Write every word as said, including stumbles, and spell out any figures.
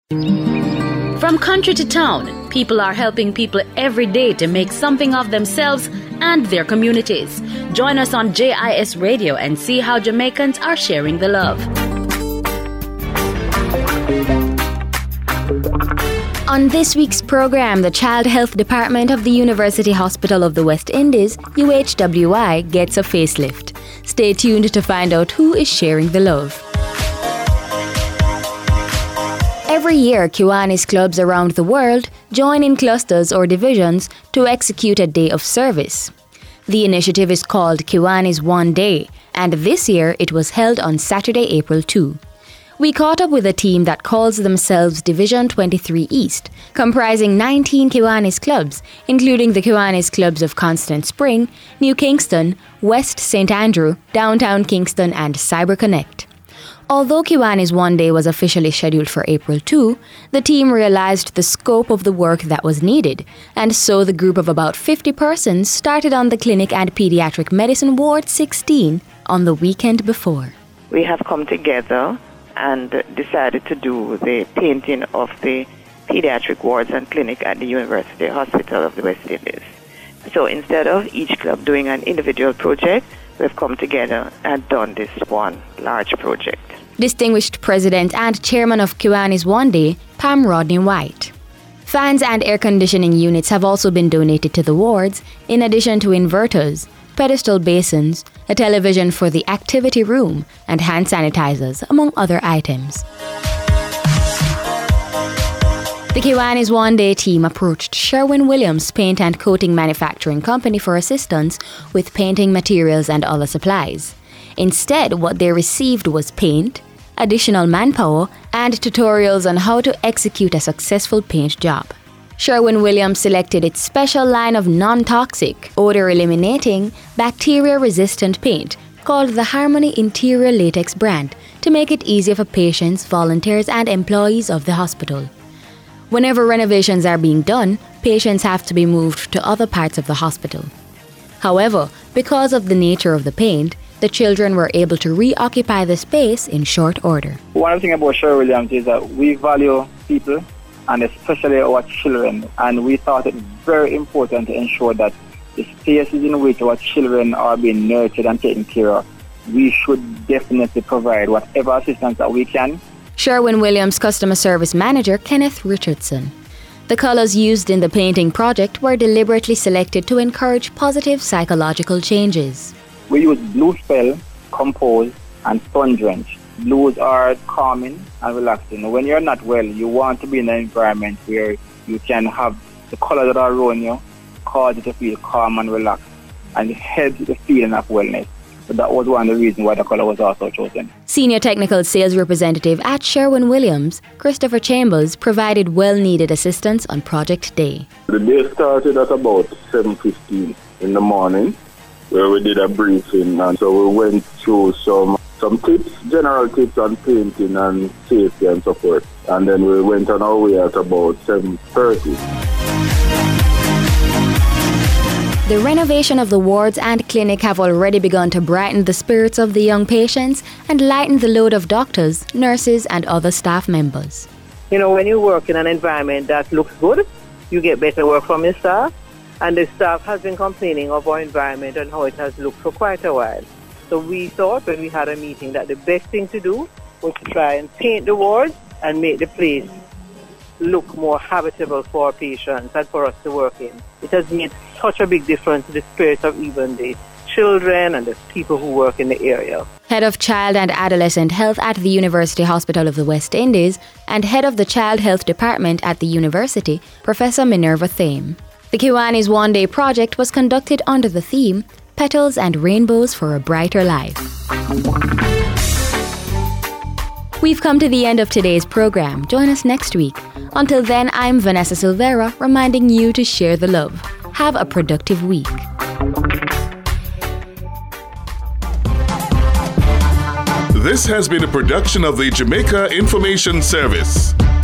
From country to town, people are helping people every day to make something of themselves and their communities. Join us on J I S Radio and see how Jamaicans are sharing the love. On this week's program, the Child Health Department of the University Hospital of the West Indies, U H W I, gets a facelift. Stay tuned to find out who is sharing the love. Every year, Kiwanis clubs around the world join in clusters or divisions to execute a day of service. The initiative is called Kiwanis One Day, and this year it was held on Saturday, April second. We caught up with a team that calls themselves Division twenty-three East, comprising nineteen Kiwanis clubs, including the Kiwanis clubs of Constant Spring, New Kingston, West Saint Andrew, Downtown Kingston, and Cyber Connect. Although Kiwanis One Day was officially scheduled for April second, the team realized the scope of the work that was needed, and so the group of about fifty persons started on the Clinic and Pediatric Medicine Ward sixteen on the weekend before. We have come together and decided to do the painting of the pediatric wards and clinic at the University Hospital of the West Indies. So instead of each club doing an individual project, we've come together and done this one large project. Distinguished President and Chairman of Kiwanis One Day, Pam Rodney White. Fans and air conditioning units have also been donated to the wards, in addition to inverters, pedestal basins, a television for the activity room, and hand sanitizers, among other items. The Kiwanis One Day team approached Sherwin-Williams Paint and Coating Manufacturing Company for assistance with painting materials and other supplies. Instead, what they received was paint, additional manpower, and tutorials on how to execute a successful paint job. Sherwin-Williams selected its special line of non-toxic, odor-eliminating, bacteria-resistant paint called the Harmony Interior Latex brand to make it easier for patients, volunteers, and employees of the hospital. Whenever renovations are being done, patients have to be moved to other parts of the hospital. However, because of the nature of the paint, the children were able to reoccupy the space in short order. One thing about Sherwin-Williams is that we value people, and especially our children, and we thought it very important to ensure that the spaces in which our children are being nurtured and taken care of, we should definitely provide whatever assistance that we can. Sherwin-Williams Customer Service Manager Kenneth Richardson. The colors used in the painting project were deliberately selected to encourage positive psychological changes. We use Blue Spell, Compose, and Sun Drench. Blues are calming and relaxing. When you're not well, you want to be in an environment where you can have the colors that are around you cause you to feel calm and relaxed, and it helps with the feeling of wellness. So that was one of the reasons why the color was also chosen. Senior Technical Sales Representative at Sherwin-Williams, Christopher Chambers, provided well-needed assistance on Project Day. The day started at about seven fifteen in the morning, where we did a briefing, and so we went through some some tips, general tips on painting and safety and so forth. And then we went on our way at about seven thirty. The renovation of the wards and clinic have already begun to brighten the spirits of the young patients and lighten the load of doctors, nurses, and other staff members. You know, when you work in an environment that looks good, you get better work from your staff. And the staff has been complaining of our environment and how it has looked for quite a while. So we thought when we had a meeting that the best thing to do was to try and paint the wards and make the place look more habitable for our patients and for us to work in. It has made such a big difference to the spirit of even the children and the people who work in the area. Head of Child and Adolescent Health at the University Hospital of the West Indies and Head of the Child Health Department at the University, Professor Minerva Thame. The Kiwanis One Day project was conducted under the theme, Petals and Rainbows for a Brighter Life. We've come to the end of today's program. Join us next week. Until then, I'm Vanessa Silvera, reminding you to share the love. Have a productive week. This has been a production of the Jamaica Information Service.